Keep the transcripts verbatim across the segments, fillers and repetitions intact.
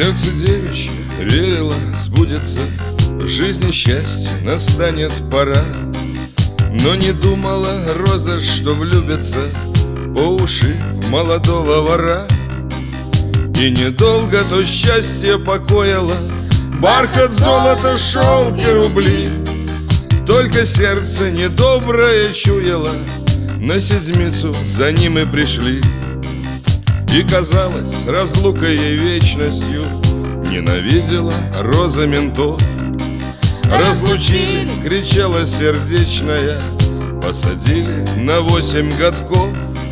Сердце девичье верило, сбудется, в жизни счастье настанет пора. Но не думала Роза, что влюбится по уши в молодого вора. И недолго то счастье покоило, бархат, золото, шелк и рубли. Только сердце недоброе чуяло, на седмицу за ним и пришли. И казалось, разлука ей вечностью ненавидела Роза ментов. Разлучили, кричала сердечная, посадили на восемь годков.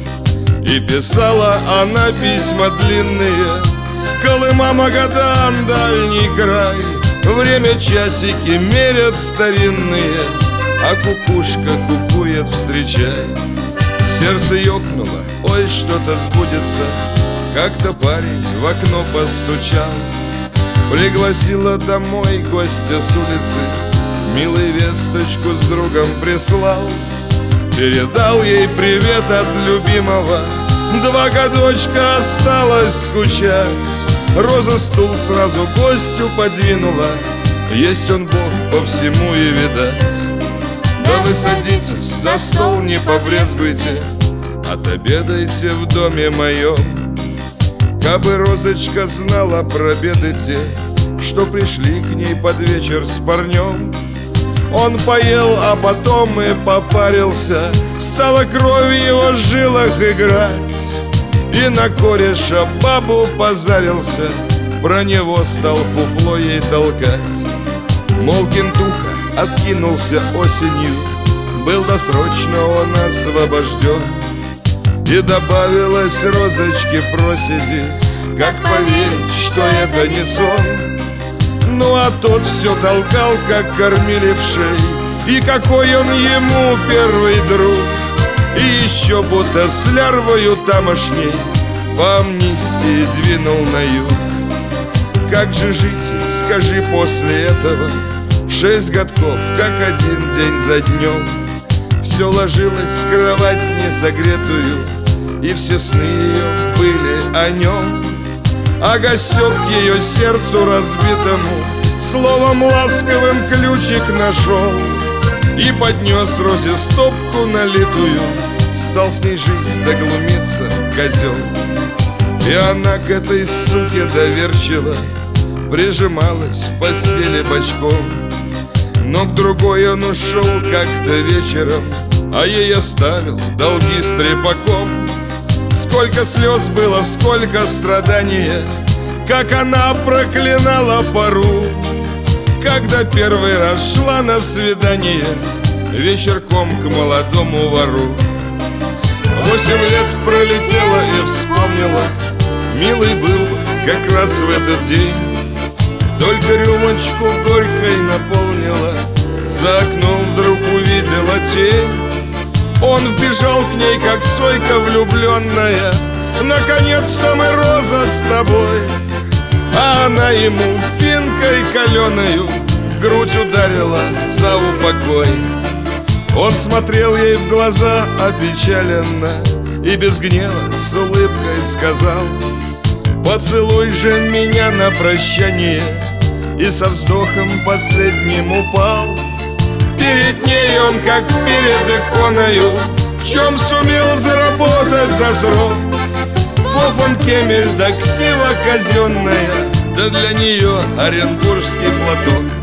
И писала она письма длинные: Колыма, Магадан, дальний край. Время часики мерят старинные, а кукушка кукует, встречай. Сердце ёкнуло, ой, что-то сбудется. Как-то парень в окно постучал, пригласила домой гостя с улицы, милый весточку с другом прислал. Передал ей привет от любимого, два годочка осталось скучать. Роза стул сразу гостю подвинула, есть он Бог по всему и видать. Да вы садитесь, за стол не побрезгуйте, отобедайте в доме моем. Кабы Розочка знала про беды те, что пришли к ней под вечер с парнем. Он поел, а потом и попарился, стала кровь в его жилах играть. И на кореша бабу позарился, про него стал фуфло ей толкать. Мол, кентуха откинулся осенью, был досрочно он освобожден. И добавилась Розочке проседи, как поверить, что это не сон. Ну а тот все толкал, как кормили в шей, и какой он ему первый друг. И еще будто с лярвою тамошней по амнистии двинул на юг. Как же жить, скажи, после этого? Шесть годков, как один день за днем. Все ложилось в кровать несогретую, и все сны ее были о нем. А гостек ее сердцу разбитому словом ласковым ключик нашел и поднес Розе стопку налитую, стал с ней жить, да глумиться козел. И она к этой суке доверчиво прижималась в постели бочком. Но к другой он ушел как-то вечером, а ей оставил долги с трепаком. Сколько слез было, сколько страдания, как она проклинала пору, когда первый раз шла на свидание вечерком к молодому вору. Восемь лет пролетело и вспомнила, милый был бы как раз в этот день. Только рюмочку горькой наполнила, за окном вдруг увидела тень. Он вбежал к ней, как сойка влюбленная: наконец-то мы, Роза, с тобой. А она ему финкой каленою в грудь ударила за упокой. Он смотрел ей в глаза опечаленно и без гнева с улыбкой сказал: поцелуй же меня на прощание. И со вздохом последним упал. Перед ней он, как перед иконою, в чем сумел заработать за срок. Фофан Кемель да ксива казенная, да для нее оренбургский платок.